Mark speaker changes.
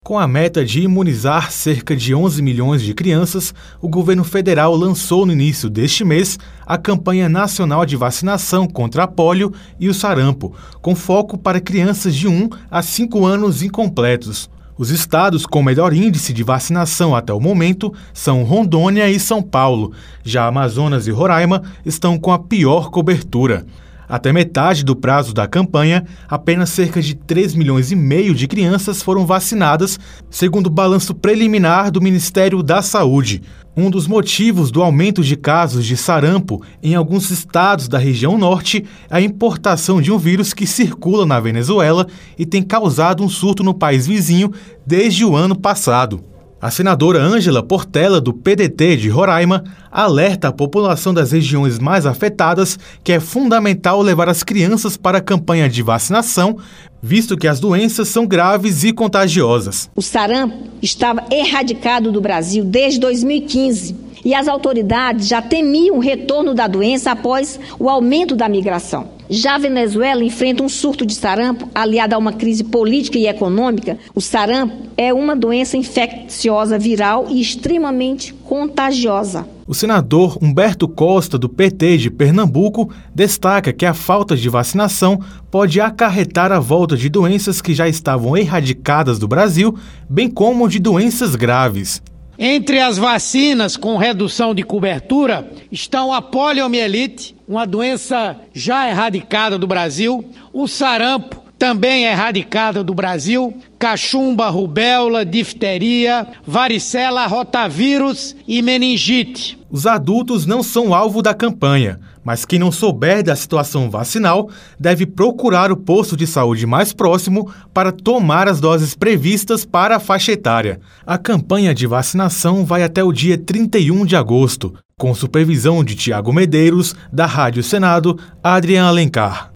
Speaker 1: Com a meta de imunizar cerca de 11 milhões de crianças, o governo federal lançou no início deste mês a campanha nacional de vacinação contra a pólio e o sarampo, com foco para crianças de 1 a 5 anos incompletos. Os estados com melhor índice de vacinação até o momento são Rondônia e São Paulo. Já Amazonas e Roraima estão com a pior cobertura. Até metade do prazo da campanha, apenas cerca de 3,5 milhões de crianças foram vacinadas, segundo o balanço preliminar do Ministério da Saúde. Um dos motivos do aumento de casos de sarampo em alguns estados da região norte é a importação de um vírus que circula na Venezuela e tem causado um surto no país vizinho desde o ano passado. A senadora Ângela Portela, do PDT de Roraima, alerta a população das regiões mais afetadas que é fundamental levar as crianças para a campanha de vacinação, visto que as doenças são graves e contagiosas.
Speaker 2: O sarampo estava erradicado do Brasil desde 2015 e as autoridades já temiam o retorno da doença após o aumento da migração. Já a Venezuela enfrenta um surto de sarampo aliado a uma crise política e econômica. O sarampo é uma doença infecciosa viral e extremamente contagiosa.
Speaker 1: O senador Humberto Costa, do PT de Pernambuco, destaca que a falta de vacinação pode acarretar a volta de doenças que já estavam erradicadas do Brasil, bem como de doenças graves.
Speaker 3: Entre as vacinas com redução de cobertura estão a poliomielite, uma doença já erradicada do Brasil, o sarampo, também erradicada do Brasil, cachumba, rubéola, difteria, varicela, rotavírus e meningite.
Speaker 1: Os adultos não são alvo da campanha, mas quem não souber da situação vacinal deve procurar o posto de saúde mais próximo para tomar as doses previstas para a faixa etária. A campanha de vacinação vai até o dia 31 de agosto, com supervisão de Tiago Medeiros, da Rádio Senado, Adriana Alencar.